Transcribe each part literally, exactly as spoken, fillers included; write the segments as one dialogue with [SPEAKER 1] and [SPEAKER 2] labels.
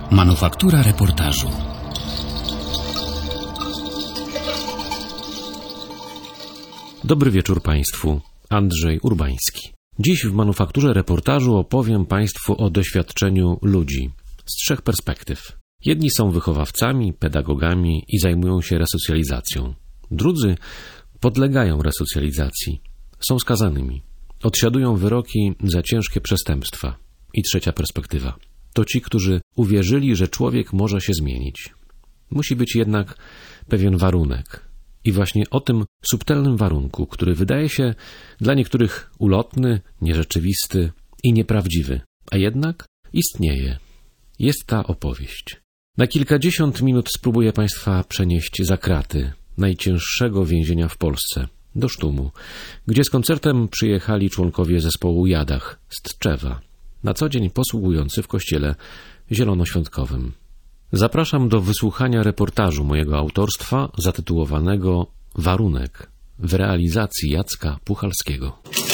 [SPEAKER 1] Manufaktura reportażu. Dobry wieczór Państwu. Andrzej Urbański. Dziś w Manufakturze reportażu opowiem Państwu o doświadczeniu ludzi z trzech perspektyw. Jedni są wychowawcami, pedagogami i zajmują się resocjalizacją. Drudzy podlegają resocjalizacji, są skazanymi, odsiadują wyroki za ciężkie przestępstwa. I trzecia perspektywa to ci, którzy uwierzyli, że człowiek może się zmienić. Musi być jednak pewien warunek. I właśnie o tym subtelnym warunku, który wydaje się dla niektórych ulotny, nierzeczywisty i nieprawdziwy, a jednak istnieje. Jest ta opowieść. Na kilkadziesiąt minut spróbuję Państwa przenieść za kraty najcięższego więzienia w Polsce, do Sztumu, gdzie z koncertem przyjechali członkowie zespołu Jadach z Tczewa, na co dzień posługujący w kościele zielonoświątkowym. Zapraszam do wysłuchania reportażu mojego autorstwa zatytułowanego Warunek w realizacji Jacka Puchalskiego.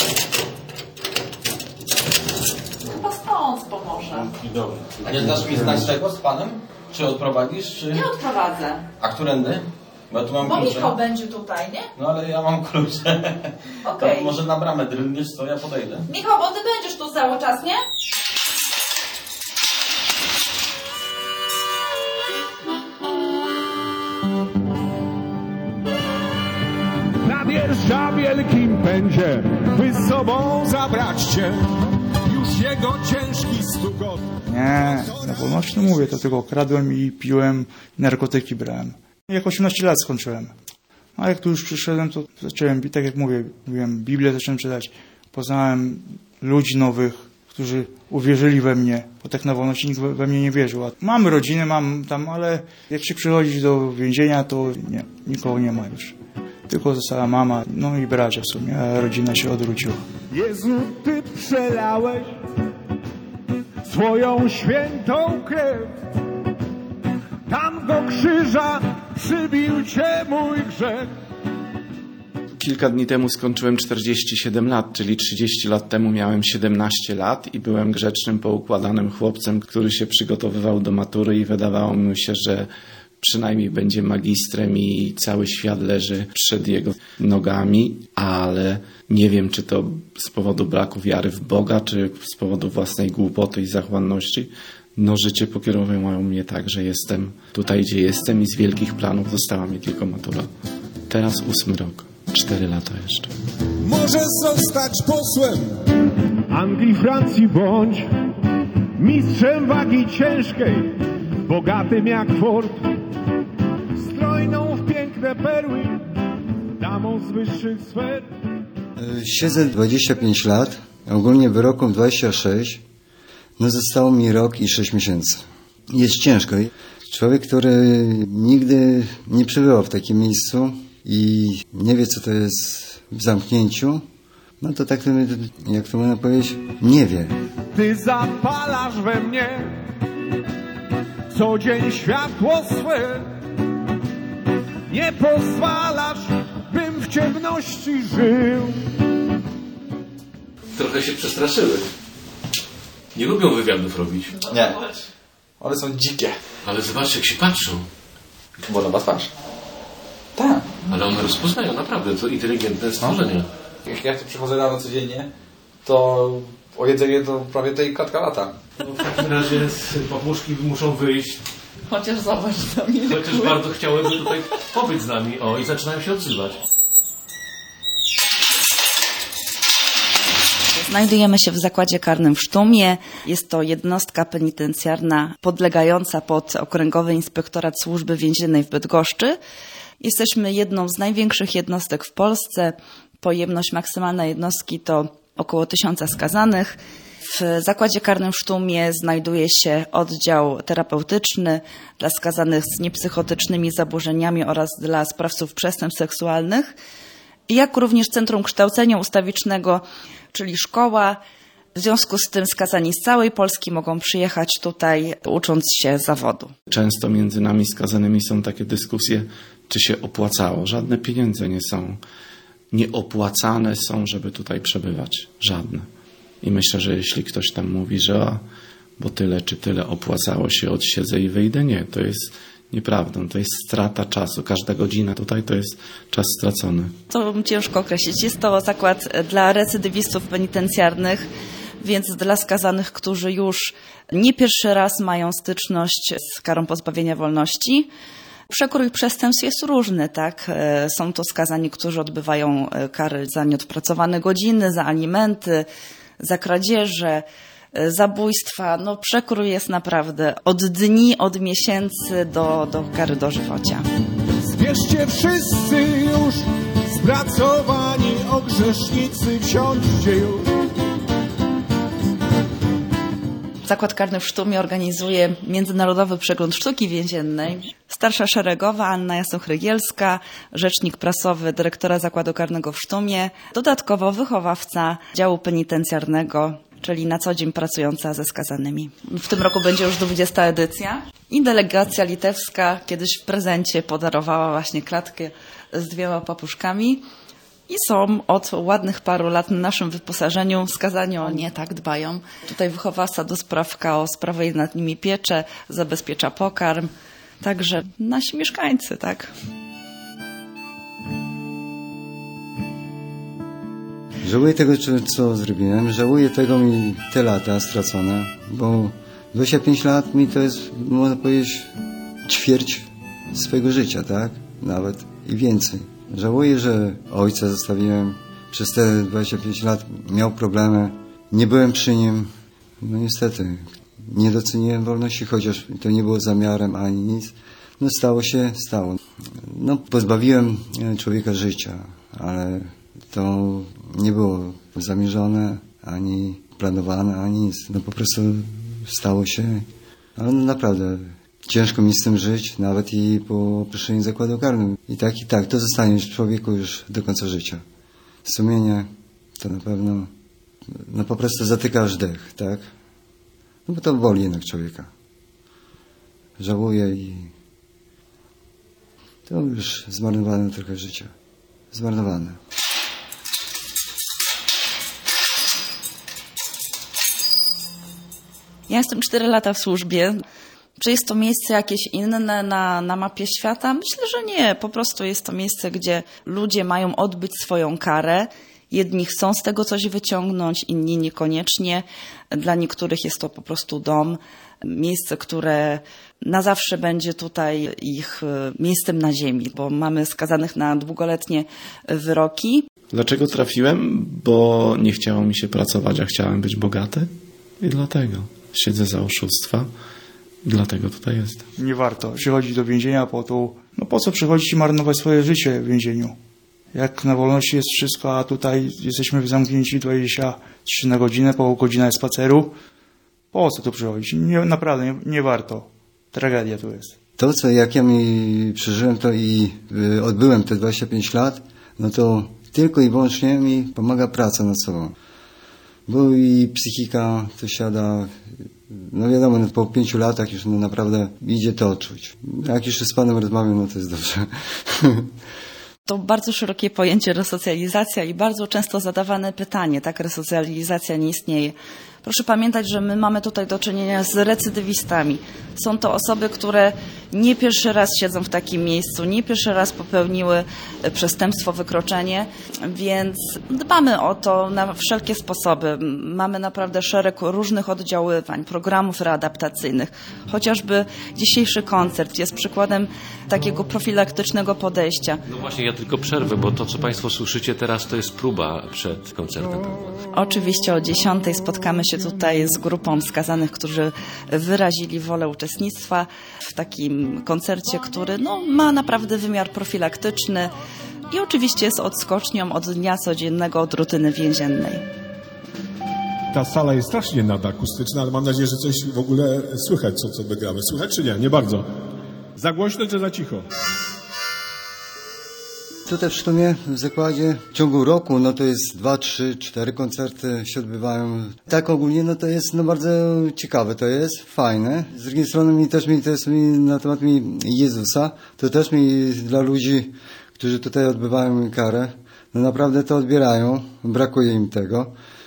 [SPEAKER 2] Chyba stąd pomoże.
[SPEAKER 3] Nie znasz mi znać tego z panem? Czy odprowadzisz, czy...
[SPEAKER 2] Nie odprowadzę.
[SPEAKER 3] A którędy? Bo ja tu mam
[SPEAKER 2] Bo
[SPEAKER 3] klucze.
[SPEAKER 2] Michał będzie tutaj, nie?
[SPEAKER 3] No ale ja mam klucze.
[SPEAKER 2] Okej.
[SPEAKER 3] To może na bramę drgniesz, co ja podejdę.
[SPEAKER 2] Michał, bo ty będziesz tu cały czas, nie?
[SPEAKER 4] Nadjeżdża w wielkim pędzie, by z sobą zabrać cię. Już jego ciężki stukot.
[SPEAKER 5] Nie, na wolności nie mówię, to tylko kradłem i piłem, narkotyki brałem. Jak osiemnaście lat skończyłem. A jak tu już przyszedłem, to zacząłem, tak jak mówię, mówiłem, Biblię zacząłem czytać. Poznałem ludzi nowych, którzy uwierzyli we mnie, bo tak na wolności nikt we mnie nie wierzył. A mam rodzinę, mam tam, ale jak się przychodzi do więzienia, to nie, nikogo nie ma już. Tylko została mama, no i bracia w sumie, a rodzina się odwróciła.
[SPEAKER 4] Jezu, Ty przelałeś swoją świętą krew. Tam do krzyża przybił Cię mój grzech.
[SPEAKER 6] Kilka dni temu skończyłem czterdzieści siedem lat, czyli trzydzieści lat temu miałem siedemnaście lat i byłem grzecznym, poukładanym chłopcem, który się przygotowywał do matury i wydawało mi się, że przynajmniej będzie magistrem i cały świat leży przed jego nogami, ale nie wiem, czy to z powodu braku wiary w Boga, czy z powodu własnej głupoty i zachłanności. No życie pokierowało mnie tak, że jestem tutaj, gdzie jestem i z wielkich planów została mi tylko matura. Teraz ósmy rok, cztery lata jeszcze.
[SPEAKER 4] Możesz zostać posłem Anglii, Francji bądź mistrzem wagi ciężkiej, bogatym jak Ford, strojną w piękne perły, damą z wyższych sfer.
[SPEAKER 7] Siedzę dwadzieścia pięć lat, ogólnie wyrokom dwadzieścia sześć. No zostało mi rok i sześć miesięcy. Jest ciężko. Człowiek, który nigdy nie przebywał w takim miejscu i nie wie, co to jest w zamknięciu, no to tak, jak to można powiedzieć, nie wie.
[SPEAKER 4] Ty zapalasz we mnie co dzień światło swe. Nie pozwalasz, bym w ciemności żył.
[SPEAKER 8] Trochę się przestraszyły. Nie lubią wywiadów robić.
[SPEAKER 3] Nie. One są dzikie.
[SPEAKER 8] Ale zobacz, jak się patrzą.
[SPEAKER 3] Bo nowa twarz. Tak.
[SPEAKER 8] Ale one rozpoznają, naprawdę, to inteligentne stworzenie.
[SPEAKER 3] Jak ja tu przychodzę rano codziennie, to o jedzenie to prawie tej klatka lata.
[SPEAKER 8] No, w takim razie papuszki muszą wyjść.
[SPEAKER 2] Chociaż zobacz z nami.
[SPEAKER 8] Chociaż bardzo chciałyby tutaj pobyć z nami. O, i zaczynają się odzywać.
[SPEAKER 9] Znajdujemy się w zakładzie karnym w Sztumie. Jest to jednostka penitencjarna podlegająca pod Okręgowy Inspektorat Służby Więziennej w Bydgoszczy. Jesteśmy jedną z największych jednostek w Polsce. Pojemność maksymalna jednostki to około tysiąca skazanych. W zakładzie karnym w Sztumie znajduje się oddział terapeutyczny dla skazanych z niepsychotycznymi zaburzeniami oraz dla sprawców przestępstw seksualnych, jak również Centrum Kształcenia Ustawicznego, czyli szkoła. W związku z tym skazani z całej Polski mogą przyjechać tutaj, ucząc się zawodu.
[SPEAKER 6] Często między nami skazanymi są takie dyskusje, czy się opłacało. Żadne pieniądze nie są nieopłacane są, żeby tutaj przebywać. Żadne. I myślę, że jeśli ktoś tam mówi, że bo tyle czy tyle opłacało się, odsiedzę i wyjdę. Nie, to jest nieprawdą, to jest strata czasu. Każda godzina tutaj to jest czas stracony.
[SPEAKER 9] To ciężko określić. Jest to zakład dla recydywistów penitencjarnych, więc dla skazanych, którzy już nie pierwszy raz mają styczność z karą pozbawienia wolności. Przekrój przestępstw jest różny, tak? Są to skazani, którzy odbywają kary za nieodpracowane godziny, za alimenty, za kradzieże, zabójstwa. No, przekrój jest naprawdę od dni, od miesięcy do, do kary dożywocia.
[SPEAKER 4] Zbierzcie wszyscy już, spracowani o grzesznicy, wsiądźcie już.
[SPEAKER 9] Zakład Karny w Sztumie organizuje Międzynarodowy Przegląd Sztuki Więziennej. Starsza szeregowa Anna Jasno-Chrygielska, rzecznik prasowy dyrektora Zakładu Karnego w Sztumie, dodatkowo wychowawca działu penitencjarnego, czyli na co dzień pracująca ze skazanymi. W tym roku będzie już dwudziesta edycja i delegacja litewska kiedyś w prezencie podarowała właśnie klatkę z dwiema papuszkami. I są od ładnych paru lat na naszym wyposażeniu. Skazani o nie tak dbają. Tutaj wychowawca do spraw K O sprawuje nad nimi pieczę, zabezpiecza pokarm. Także nasi mieszkańcy, tak.
[SPEAKER 7] Żałuję tego, co zrobiłem. Żałuję tego mi te lata stracone, bo dwadzieścia pięć lat mi to jest, można powiedzieć, ćwierć swojego życia, tak? Nawet i więcej. Żałuję, że ojca zostawiłem. Przez te dwadzieścia pięć lat miał problemy. Nie byłem przy nim. No niestety, nie doceniłem wolności, chociaż to nie było zamiarem ani nic. No stało się, stało. No pozbawiłem człowieka życia, ale to nie było zamierzone, ani planowane, ani nic. No po prostu stało się. Ale no naprawdę ciężko mi z tym żyć, nawet i po opuszczeniu zakładu karnym. I tak, i tak, to zostanie w człowieku już do końca życia. Sumienie to na pewno, no po prostu zatykasz dech, tak? No bo to boli jednak człowieka. Żałuję i to już zmarnowane trochę życie. Zmarnowane.
[SPEAKER 9] Ja jestem cztery lata w służbie. Czy jest to miejsce jakieś inne na, na mapie świata? Myślę, że nie. Po prostu jest to miejsce, gdzie ludzie mają odbyć swoją karę. Jedni chcą z tego coś wyciągnąć, inni niekoniecznie. Dla niektórych jest to po prostu dom. Miejsce, które na zawsze będzie tutaj ich miejscem na ziemi, bo mamy skazanych na długoletnie wyroki.
[SPEAKER 6] Dlaczego trafiłem? Bo nie chciało mi się pracować, a chciałem być bogaty. I dlatego siedzę za oszustwa. Dlatego tutaj jest.
[SPEAKER 5] Nie warto przychodzić do więzienia po to, no po co przychodzić i marnować swoje życie w więzieniu? Jak na wolności jest wszystko, a tutaj jesteśmy zamknięci dwadzieścia trzy na godzinę, po godzinę spaceru. Po co tu przychodzić? Nie, naprawdę nie, nie warto. Tragedia tu jest.
[SPEAKER 7] To, co jak ja mi przeżyłem to i y, odbyłem te dwadzieścia pięć lat, no to tylko i wyłącznie mi pomaga praca nad sobą. Bo i psychika to siada, no wiadomo, no po pięciu latach już no naprawdę idzie to odczuć. Jak już z panem rozmawiam, no to jest dobrze.
[SPEAKER 9] To bardzo szerokie pojęcie resocjalizacja i bardzo często zadawane pytanie, tak, resocjalizacja nie istnieje. Proszę pamiętać, że my mamy tutaj do czynienia z recydywistami. Są to osoby, które nie pierwszy raz siedzą w takim miejscu, nie pierwszy raz popełniły przestępstwo, wykroczenie, więc dbamy o to na wszelkie sposoby. Mamy naprawdę szereg różnych oddziaływań, programów readaptacyjnych. Chociażby dzisiejszy koncert jest przykładem takiego profilaktycznego podejścia.
[SPEAKER 1] No właśnie, ja tylko przerwę, bo to, co Państwo słyszycie teraz, to jest próba przed koncertem.
[SPEAKER 9] Oczywiście o dziesiątej spotkamy się tutaj z grupą skazanych, którzy wyrazili wolę uczestnictwa w takim koncercie, który no, ma naprawdę wymiar profilaktyczny i oczywiście jest odskocznią od dnia codziennego, od rutyny więziennej.
[SPEAKER 4] Ta sala jest strasznie nadakustyczna, ale mam nadzieję, że coś w ogóle słychać, co, co my gramy. Słychać czy nie? Nie bardzo. Za głośno czy za cicho?
[SPEAKER 7] Tutaj w Sztumie, w zakładzie, w ciągu roku, no to jest dwa, trzy, cztery koncerty się odbywają. Tak ogólnie, no to jest no bardzo ciekawe, to jest fajne. Z drugiej strony mi też mi, to jest mi na temat mi Jezusa, to też mi dla ludzi, którzy tutaj odbywają karę, no naprawdę to odbierają, brakuje im tego.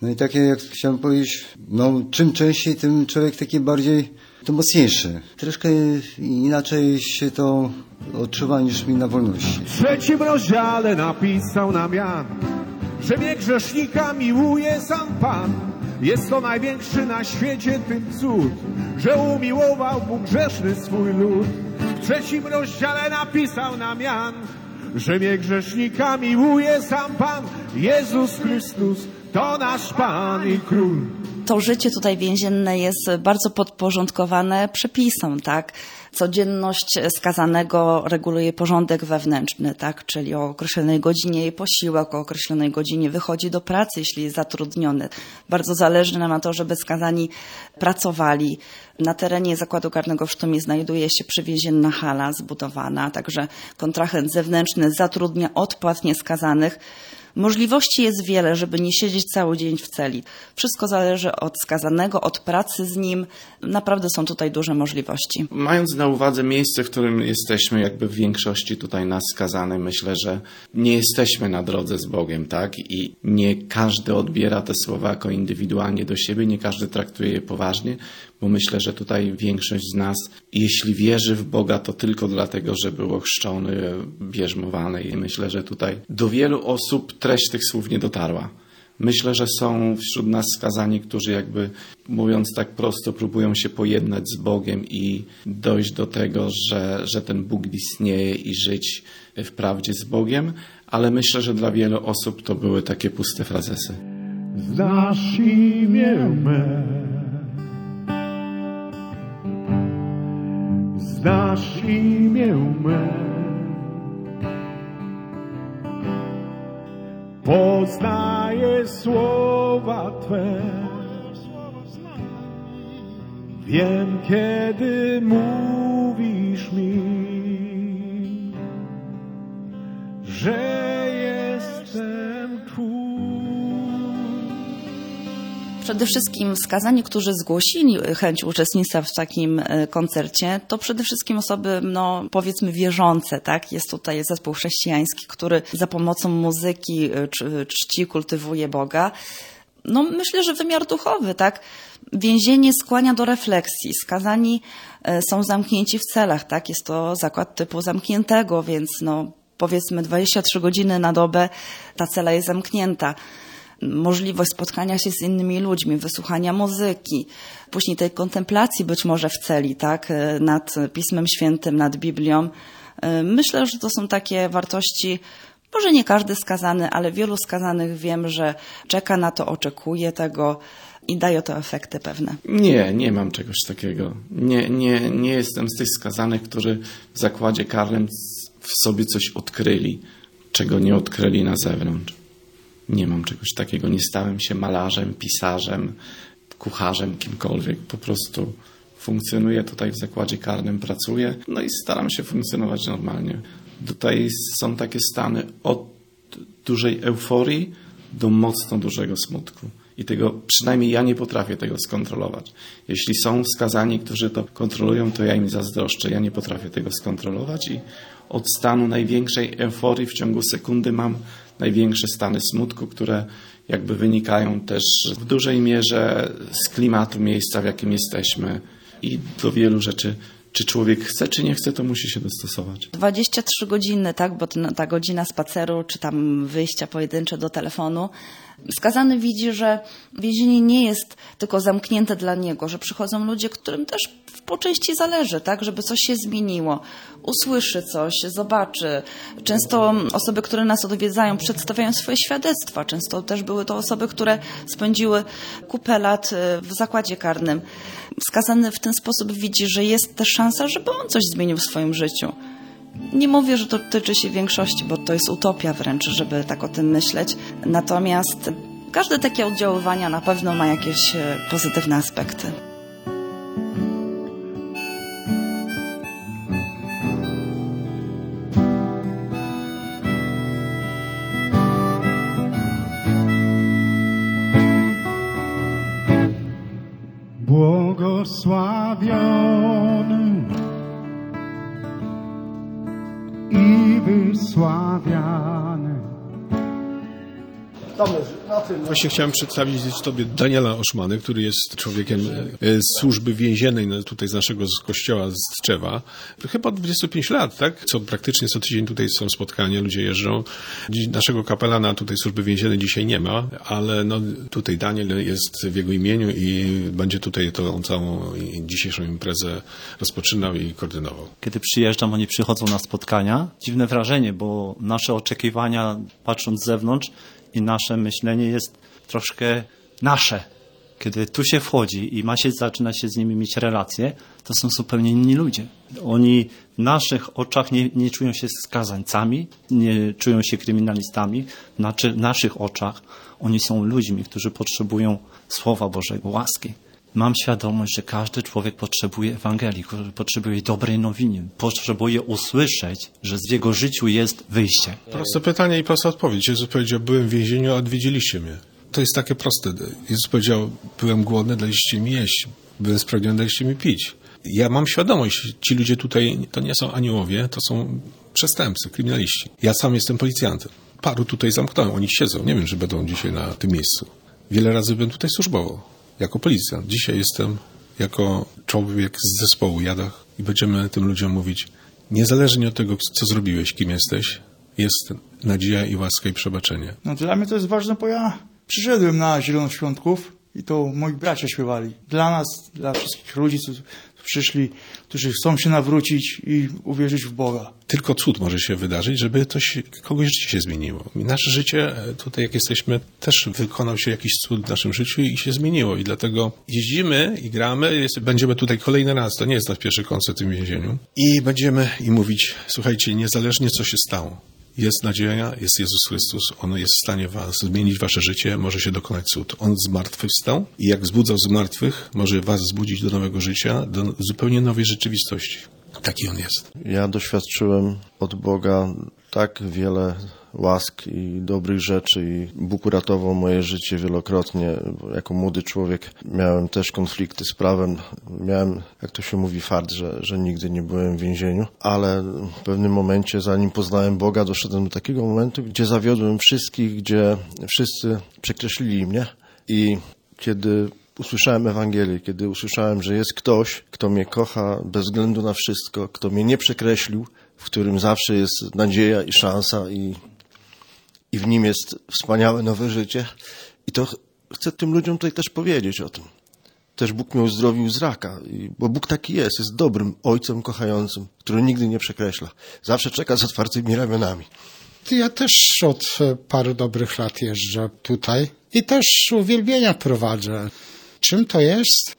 [SPEAKER 7] No i takie, jak chciałem powiedzieć, no czym częściej, tym człowiek taki bardziej, to mocniejszy. Troszkę inaczej się to odczuwa niż mi na wolności.
[SPEAKER 4] W trzecim rozdziale napisał nam Jan, że mnie grzesznika miłuje sam Pan. Jest to największy na świecie tym cud, że umiłował Bóg grzeszny swój lud. W trzecim rozdziale napisał nam Jan, że mnie grzesznika miłuje sam Pan. Jezus Chrystus to nasz Pan i Król.
[SPEAKER 9] To życie tutaj więzienne jest bardzo podporządkowane przepisom, tak? Codzienność skazanego reguluje porządek wewnętrzny, tak? Czyli o określonej godzinie jej posiłek, o określonej godzinie wychodzi do pracy, jeśli jest zatrudniony. Bardzo zależy nam na to, żeby skazani pracowali. Na terenie zakładu karnego w Sztumie znajduje się przywięzienna hala zbudowana, także kontrahent zewnętrzny zatrudnia odpłatnie skazanych. Możliwości jest wiele, żeby nie siedzieć cały dzień w celi. Wszystko zależy od skazanego, od pracy z nim. Naprawdę są tutaj duże możliwości.
[SPEAKER 6] Mając na uwadze miejsce, w którym jesteśmy, jakby w większości tutaj nas skazanych, myślę, że nie jesteśmy na drodze z Bogiem, tak? I nie każdy odbiera te słowa jako indywidualnie do siebie, nie każdy traktuje je poważnie, bo myślę, że tutaj większość z nas, jeśli wierzy w Boga, to tylko dlatego, że był ochrzczony, bierzmowany i myślę, że tutaj do wielu osób treść tych słów nie dotarła. Myślę, że są wśród nas skazani, którzy jakby, mówiąc tak prosto, próbują się pojednać z Bogiem i dojść do tego, że, że ten Bóg istnieje i żyć w prawdzie z Bogiem, ale myślę, że dla wielu osób to były takie puste frazesy.
[SPEAKER 4] Znasz imię me, znasz imię me, poznaję słowa Twe, wiem, kiedy mówisz mi, że jestem Twój.
[SPEAKER 9] Przede wszystkim skazani, którzy zgłosili chęć uczestnictwa w takim koncercie, to przede wszystkim osoby, no powiedzmy wierzące, tak? Jest tutaj zespół chrześcijański, który za pomocą muzyki czci, kultywuje Boga. No myślę, że wymiar duchowy, tak? Więzienie skłania do refleksji. Skazani są zamknięci w celach, tak? Jest to zakład typu zamkniętego, więc no powiedzmy dwadzieścia trzy godziny na dobę ta cela jest zamknięta. Możliwość spotkania się z innymi ludźmi, wysłuchania muzyki, później tej kontemplacji być może w celi, tak, nad Pismem Świętym, nad Biblią. Myślę, że to są takie wartości, może nie każdy skazany, ale wielu skazanych wiem, że czeka na to, oczekuje tego i daje to efekty pewne.
[SPEAKER 6] Nie, nie mam czegoś takiego. Nie, nie, nie jestem z tych skazanych, którzy w zakładzie karnym w sobie coś odkryli, czego nie odkryli na zewnątrz. Nie mam czegoś takiego. Nie stałem się malarzem, pisarzem, kucharzem, kimkolwiek. Po prostu funkcjonuję tutaj w zakładzie karnym, pracuję, no i staram się funkcjonować normalnie. Tutaj są takie stany od dużej euforii do mocno dużego smutku. I tego, przynajmniej ja nie potrafię tego skontrolować. Jeśli są skazani, którzy to kontrolują, to ja im zazdroszczę. Ja nie potrafię tego skontrolować i od stanu największej euforii w ciągu sekundy mam największe stany smutku, które jakby wynikają też w dużej mierze z klimatu miejsca, w jakim jesteśmy i do wielu rzeczy. Czy człowiek chce, czy nie chce, to musi się dostosować.
[SPEAKER 9] dwadzieścia trzy godziny, tak, bo ta godzina spaceru, czy tam wyjścia pojedyncze do telefonu. Skazany widzi, że więzienie nie jest tylko zamknięte dla niego, że przychodzą ludzie, którym też po części zależy, tak, żeby coś się zmieniło. Usłyszy coś, zobaczy. Często osoby, które nas odwiedzają, przedstawiają swoje świadectwa. Często też były to osoby, które spędziły kupę lat w zakładzie karnym. Skazany w ten sposób widzi, że jest też szansa, żeby on coś zmienił w swoim życiu. Nie mówię, że to tyczy się większości, bo to jest utopia wręcz, żeby tak o tym myśleć. Natomiast każde takie oddziaływania na pewno ma jakieś pozytywne aspekty.
[SPEAKER 4] Błogosławiony i wysławiany.
[SPEAKER 10] Właśnie chciałem przedstawić Tobie Daniela Oszmany, który jest człowiekiem z służby więziennej tutaj z naszego z kościoła z Tczewa. Chyba od dwudziestu pięciu lat, tak? Co praktycznie co tydzień tutaj są spotkania, ludzie jeżdżą. Naszego kapelana tutaj służby więziennej dzisiaj nie ma, ale no, tutaj Daniel jest w jego imieniu i będzie tutaj tą całą dzisiejszą imprezę rozpoczynał i koordynował.
[SPEAKER 11] Kiedy przyjeżdżam, oni przychodzą na spotkania. Dziwne wrażenie, bo nasze oczekiwania, patrząc z zewnątrz, i nasze myślenie jest troszkę nasze. Kiedy tu się wchodzi i ma się, zaczyna się z nimi mieć relacje, to są zupełnie inni ludzie. Oni w naszych oczach nie, nie czują się skazańcami, nie czują się kryminalistami. W naczy, naszych oczach oni są ludźmi, którzy potrzebują Słowa Bożego, łaski. Mam świadomość, że każdy człowiek potrzebuje Ewangelii, potrzebuje dobrej nowiny, potrzebuje usłyszeć, że z jego życiu jest wyjście.
[SPEAKER 10] Proste pytanie i prosta odpowiedź. Jezus powiedział, byłem w więzieniu, a odwiedziliście mnie. To jest takie proste. Jezus powiedział, byłem głodny, daliście mi jeść. Byłem spragniony, daliście mi pić. Ja mam świadomość, ci ludzie tutaj to nie są aniołowie, to są przestępcy, kryminaliści. Ja sam jestem policjantem. Paru tutaj zamknąłem, oni siedzą. Nie wiem, czy będą dzisiaj na tym miejscu. Wiele razy byłem tutaj służbował. Jako policjant. Dzisiaj jestem jako człowiek z zespołu Jadach i będziemy tym ludziom mówić, niezależnie od tego, co zrobiłeś, kim jesteś, jest nadzieja i łaska i przebaczenie.
[SPEAKER 5] No dla mnie to jest ważne, bo ja przyszedłem na Zielonoświątków i to moi bracia śpiewali. Dla nas, dla wszystkich ludzi, co przyszli, którzy chcą się nawrócić i uwierzyć w Boga.
[SPEAKER 10] Tylko cud może się wydarzyć, żeby coś, kogoś życie się zmieniło. I nasze życie, tutaj jak jesteśmy, też wykonał się jakiś cud w naszym życiu i się zmieniło. I dlatego jeździmy i gramy. Jest, będziemy tutaj kolejny raz, to nie jest nasz pierwszy koncert w tym więzieniu. I będziemy im mówić, słuchajcie, niezależnie co się stało, jest nadzieja, jest Jezus Chrystus, On jest w stanie was zmienić wasze życie, może się dokonać cud. On zmartwychwstał i jak wzbudzał z martwych, może was zbudzić do nowego życia, do zupełnie nowej rzeczywistości. Taki On jest.
[SPEAKER 12] Ja doświadczyłem od Boga tak wiele łask i dobrych rzeczy i Bóg uratował moje życie wielokrotnie. Jako młody człowiek miałem też konflikty z prawem. Miałem, jak to się mówi, fart, że, że nigdy nie byłem w więzieniu, ale w pewnym momencie, zanim poznałem Boga, doszedłem do takiego momentu, gdzie zawiodłem wszystkich, gdzie wszyscy przekreślili mnie i kiedy usłyszałem Ewangelię, kiedy usłyszałem, że jest ktoś, kto mnie kocha bez względu na wszystko, kto mnie nie przekreślił, w którym zawsze jest nadzieja i szansa i, i w nim jest wspaniałe nowe życie. I to chcę tym ludziom tutaj też powiedzieć o tym. Też Bóg mnie uzdrowił z raka, bo Bóg taki jest, jest dobrym ojcem kochającym, który nigdy nie przekreśla. Zawsze czeka z otwartymi ramionami.
[SPEAKER 13] Ja też od paru dobrych lat jeżdżę tutaj i też uwielbienia prowadzę. Czym to jest?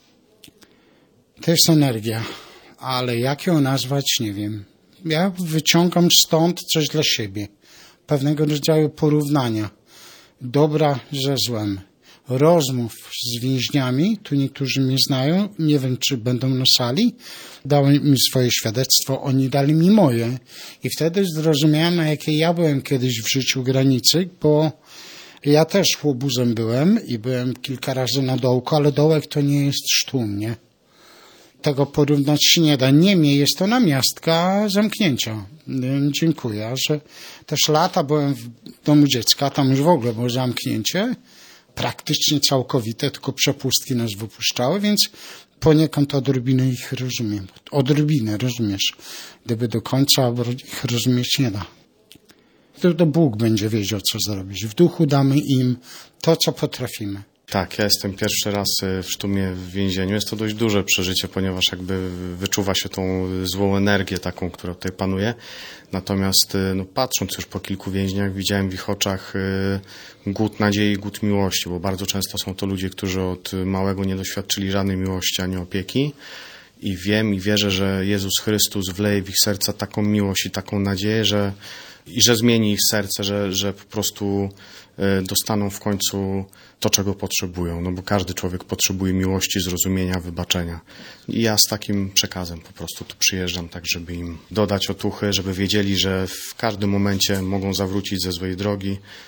[SPEAKER 13] To jest energia, ale jak ją nazwać, nie wiem. Ja wyciągam stąd coś dla siebie, pewnego rodzaju porównania dobra ze złem, rozmów z więźniami, tu niektórzy mnie znają, nie wiem, czy będą na sali, dałem mi swoje świadectwo, oni dali mi moje i wtedy zrozumiałem, na jakiej ja byłem kiedyś w życiu granicy, bo ja też łobuzem byłem i byłem kilka razy na dołku, ale dołek to nie jest sztum, nie? Tego porównać się nie da. Niemniej jest to namiastka zamknięcia. Dziękuję, że też lata byłem w domu dziecka, tam już w ogóle było zamknięcie, praktycznie całkowite, tylko przepustki nas wypuszczały, więc poniekąd odrobinę ich rozumiem. Odrobinę, rozumiesz? Gdyby do końca ich rozumieć nie da. To, to Bóg będzie wiedział, co zrobić. W duchu damy im to, co potrafimy.
[SPEAKER 6] Tak, ja jestem pierwszy raz w Sztumie w więzieniu. Jest to dość duże przeżycie, ponieważ jakby wyczuwa się tą złą energię taką, która tutaj panuje. Natomiast no, patrząc już po kilku więźniach, widziałem w ich oczach głód nadziei, głód miłości, bo bardzo często są to ludzie, którzy od małego nie doświadczyli żadnej miłości ani opieki. I wiem i wierzę, że Jezus Chrystus wleje w ich serca taką miłość i taką nadzieję, że i że zmieni ich serce, że, że po prostu dostaną w końcu to, czego potrzebują. No bo każdy człowiek potrzebuje miłości, zrozumienia, wybaczenia. I ja z takim przekazem po prostu tu przyjeżdżam, tak żeby im dodać otuchy, żeby wiedzieli, że w każdym momencie mogą zawrócić ze złej drogi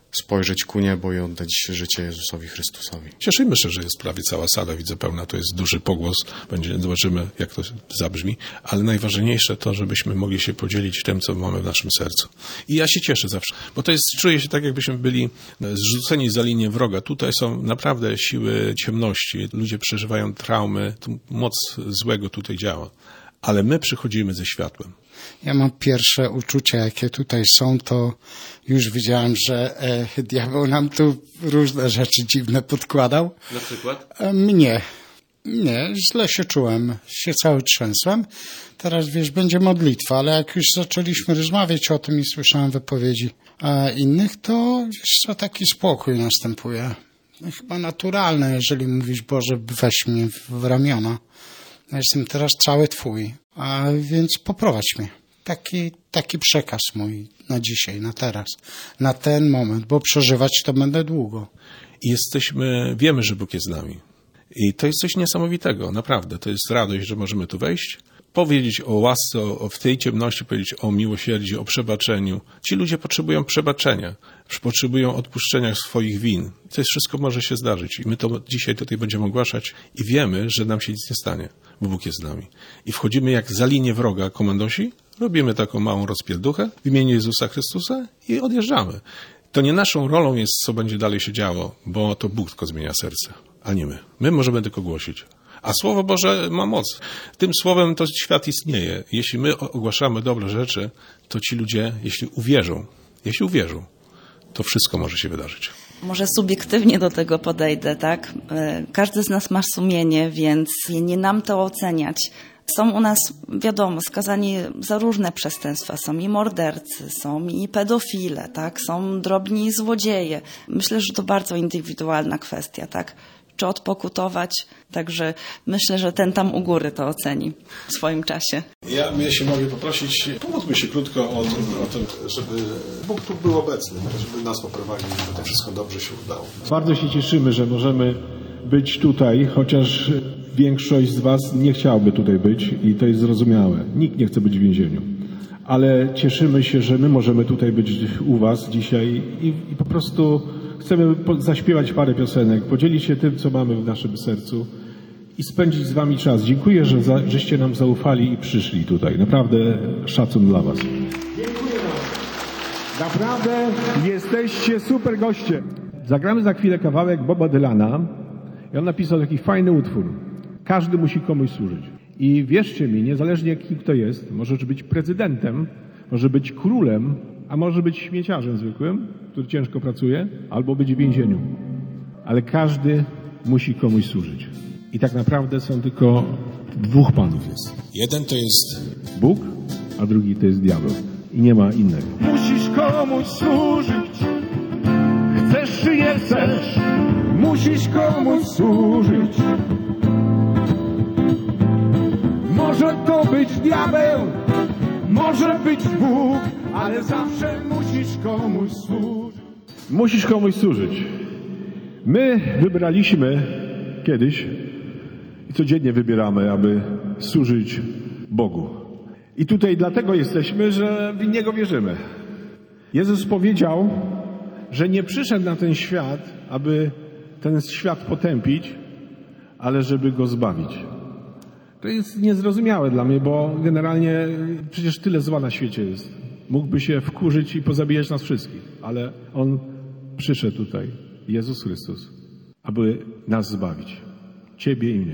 [SPEAKER 14] spojrzeć ku niebu i oddać życie Jezusowi Chrystusowi.
[SPEAKER 10] Cieszymy się, że jest prawie cała sala, widzę pełna, to jest duży pogłos, będzie, zobaczymy jak to zabrzmi, ale najważniejsze to, żebyśmy mogli się podzielić tym, co mamy w naszym sercu. I ja się cieszę zawsze, bo to jest, czuję się tak, jakbyśmy byli zrzuceni za linię wroga. Tutaj są naprawdę siły ciemności, ludzie przeżywają traumy, moc złego tutaj działa, ale my przychodzimy ze światłem.
[SPEAKER 13] Ja mam pierwsze uczucia, jakie tutaj są, to już widziałem, że e, diabeł nam tu różne rzeczy dziwne podkładał.
[SPEAKER 8] Na przykład?
[SPEAKER 13] E, mnie. Nie, źle się czułem, się cały trzęsłem. Teraz, wiesz, będzie modlitwa, ale jak już zaczęliśmy rozmawiać o tym i słyszałem wypowiedzi e, innych, to wiesz co, taki spokój następuje. No, chyba naturalne, jeżeli mówisz, Boże, weź mnie w, w ramiona. Ja jestem teraz cały Twój, a więc poprowadź mnie. Taki, taki przekaz mój na dzisiaj, na teraz, na ten moment, bo przeżywać to będę długo.
[SPEAKER 10] I jesteśmy, wiemy, że Bóg jest z nami. I to jest coś niesamowitego, naprawdę. To jest radość, że możemy tu wejść, powiedzieć o łasce, o, o w tej ciemności, powiedzieć o miłosierdziu, o przebaczeniu. Ci ludzie potrzebują przebaczenia, potrzebują odpuszczenia swoich win. To jest wszystko może się zdarzyć. I my to dzisiaj tutaj będziemy ogłaszać i wiemy, że nam się nic nie stanie, bo Bóg jest z nami. I wchodzimy jak za linię wroga komandosi, robimy taką małą rozpierduchę w imieniu Jezusa Chrystusa i odjeżdżamy. To nie naszą rolą jest, co będzie dalej się działo, bo to Bóg tylko zmienia serce, a nie my. My możemy tylko głosić. A Słowo Boże ma moc. Tym Słowem to świat istnieje. Jeśli my ogłaszamy dobre rzeczy, to ci ludzie, jeśli uwierzą, jeśli uwierzą, to wszystko może się wydarzyć.
[SPEAKER 9] Może subiektywnie do tego podejdę, tak? Każdy z nas ma sumienie, więc nie nam to oceniać. Są u nas, wiadomo, skazani za różne przestępstwa. Są i mordercy, są i pedofile, tak? Są drobni złodzieje. Myślę, że to bardzo indywidualna kwestia, tak? Czy odpokutować? Także myślę, że ten tam u góry to oceni w swoim czasie.
[SPEAKER 10] Ja, jeśli mogę poprosić, pomódlmy się krótko o tym, o tym, żeby Bóg tu był obecny, żeby nas poprowadził, żeby to wszystko dobrze się udało.
[SPEAKER 4] Bardzo się cieszymy, że możemy być tutaj, chociaż większość z Was nie chciałaby tutaj być i to jest zrozumiałe. Nikt nie chce być w więzieniu. Ale cieszymy się, że my możemy tutaj być u Was dzisiaj i, i po prostu chcemy zaśpiewać parę piosenek, podzielić się tym, co mamy w naszym sercu i spędzić z Wami czas. Dziękuję, że za, żeście nam zaufali i przyszli tutaj. Naprawdę szacun dla Was. Dziękuję Wam. Naprawdę jesteście super goście. Zagramy za chwilę kawałek Boba Dylana i on napisał taki fajny utwór. Każdy musi komuś służyć. I wierzcie mi, niezależnie kim kto jest, może być prezydentem, może być królem, a może być śmieciarzem zwykłym, który ciężko pracuje, albo być w więzieniu. Ale każdy musi komuś służyć. I tak naprawdę są tylko dwóch panów jest. Jeden to jest Bóg, a drugi to jest diabeł. I nie ma innego. Musisz komuś służyć. Chcesz czy nie chcesz, musisz komuś służyć. Może to być diabeł, może być Bóg, ale zawsze musisz komuś służyć. Musisz komuś służyć. My wybraliśmy kiedyś i codziennie wybieramy, aby służyć Bogu. I tutaj dlatego jesteśmy, że w Niego wierzymy. Jezus powiedział, że nie przyszedł na ten świat, aby ten świat potępić, ale żeby go zbawić. To jest niezrozumiałe dla mnie, bo generalnie przecież tyle zła na świecie jest. Mógłby się wkurzyć i pozabijać nas wszystkich, ale On przyszedł tutaj, Jezus Chrystus, aby nas zbawić. Ciebie i mnie.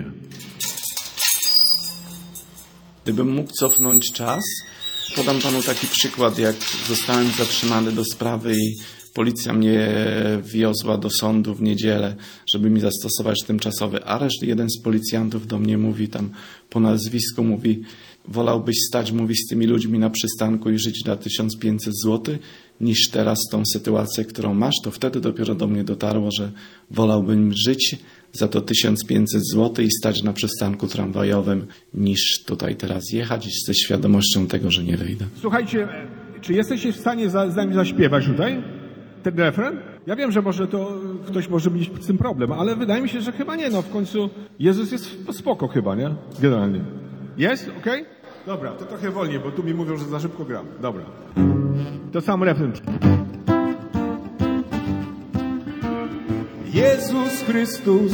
[SPEAKER 6] Gdybym mógł cofnąć czas, podam panu taki przykład, jak zostałem zatrzymany do sprawy i policja mnie wiozła do sądu w niedzielę, żeby mi zastosować tymczasowy areszt. Jeden z policjantów do mnie mówi tam po nazwisku, mówi: wolałbyś stać, mówi, z tymi ludźmi na przystanku i żyć na tysiąc pięćset złotych, niż teraz tą sytuację, którą masz. To wtedy dopiero do mnie dotarło, że wolałbym żyć za to tysiąc pięćset złotych i stać na przystanku tramwajowym, niż tutaj teraz jechać ze świadomością tego, że nie wyjdę.
[SPEAKER 4] Słuchajcie, czy jesteście w stanie za, z nami zaśpiewać tutaj ten refren? Ja wiem, że może to ktoś może mieć z tym problem, ale wydaje mi się, że chyba nie. No w końcu Jezus jest spoko chyba, nie? Generalnie. Jest? Okej? Okay? Dobra, to trochę wolniej, bo tu mi mówią, że za szybko gram. Dobra. To sam refren. Jezus Chrystus.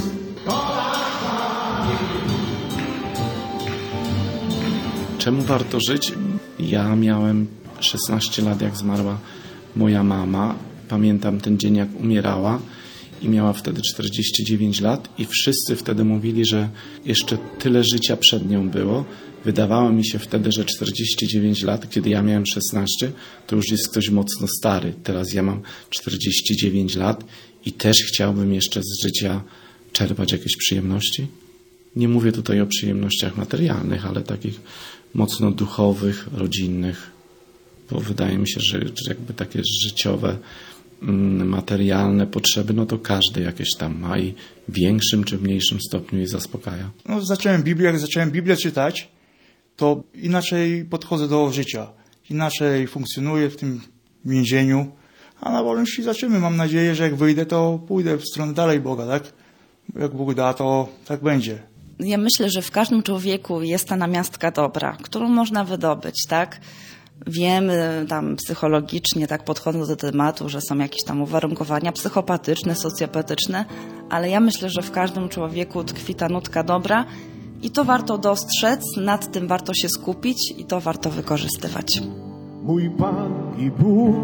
[SPEAKER 6] Czemu warto żyć? Ja miałem szesnaście lat, jak zmarła moja mama. Pamiętam ten dzień, jak umierała i miała wtedy czterdzieści dziewięć lat i wszyscy wtedy mówili, że jeszcze tyle życia przed nią było. Wydawało mi się wtedy, że czterdzieści dziewięć lat, kiedy ja miałem szesnaście, to już jest ktoś mocno stary. Teraz ja mam czterdzieści dziewięć lat i też chciałbym jeszcze z życia czerpać jakieś przyjemności. Nie mówię tutaj o przyjemnościach materialnych, ale takich mocno duchowych, rodzinnych, bo wydaje mi się, że jakby takie życiowe, materialne potrzeby, no to każdy jakieś tam ma i w większym czy mniejszym stopniu je zaspokaja.
[SPEAKER 5] No, zacząłem Biblię, jak zacząłem Biblię czytać, to inaczej podchodzę do życia, inaczej funkcjonuję w tym więzieniu, a na wolności zaczymy. Mam nadzieję, że jak wyjdę, to pójdę w stronę dalej Boga, tak? Jak Bóg da, to tak będzie.
[SPEAKER 9] Ja myślę, że w każdym człowieku jest ta namiastka dobra, którą można wydobyć, tak? Wiemy tam psychologicznie, tak podchodząc do tematu, że są jakieś tam uwarunkowania psychopatyczne, socjopatyczne, ale ja myślę, że w każdym człowieku tkwi ta nutka dobra i to warto dostrzec, nad tym warto się skupić i to warto wykorzystywać.
[SPEAKER 4] Mój Pan i Bóg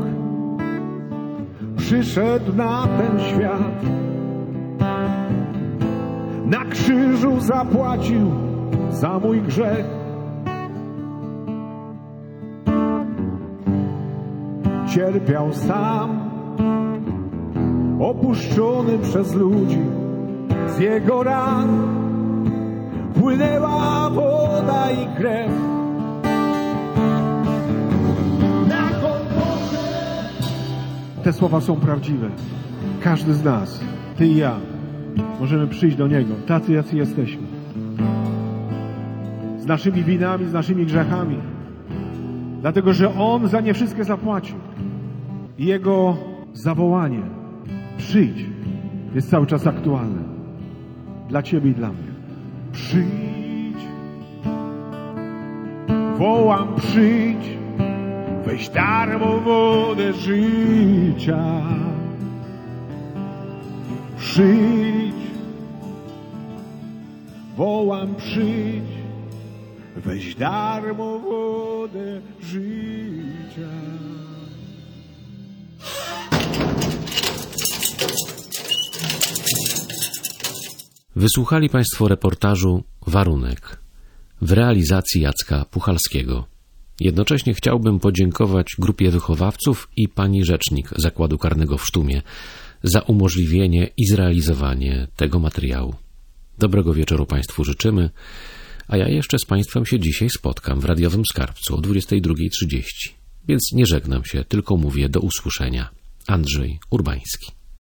[SPEAKER 4] przyszedł na ten świat. Na krzyżu zapłacił za mój grzech. Cierpiał sam, opuszczony przez ludzi. Z jego ran płynęła woda i krew. Na Golgocie. Te słowa są prawdziwe. Każdy z nas, ty i ja, możemy przyjść do Niego, tacy jacy jesteśmy. Z naszymi winami, z naszymi grzechami. Dlatego, że On za nie wszystkie zapłacił. I Jego zawołanie, przyjdź, jest cały czas aktualne. Dla Ciebie i dla mnie. Przyjdź, wołam, przyjdź, weź darmo wodę życia. Przyjdź, wołam, przyjdź, weź darmo wodę życia.
[SPEAKER 1] Wysłuchali Państwo reportażu Warunek w realizacji Jacka Puchalskiego. Jednocześnie chciałbym podziękować grupie wychowawców i pani rzecznik Zakładu Karnego w Sztumie za umożliwienie i zrealizowanie tego materiału. Dobrego wieczoru Państwu życzymy, a ja jeszcze z Państwem się dzisiaj spotkam w radiowym Skarbcu o dwudziestej drugiej trzydzieści. Więc nie żegnam się, tylko mówię do usłyszenia. Andrzej Urbański.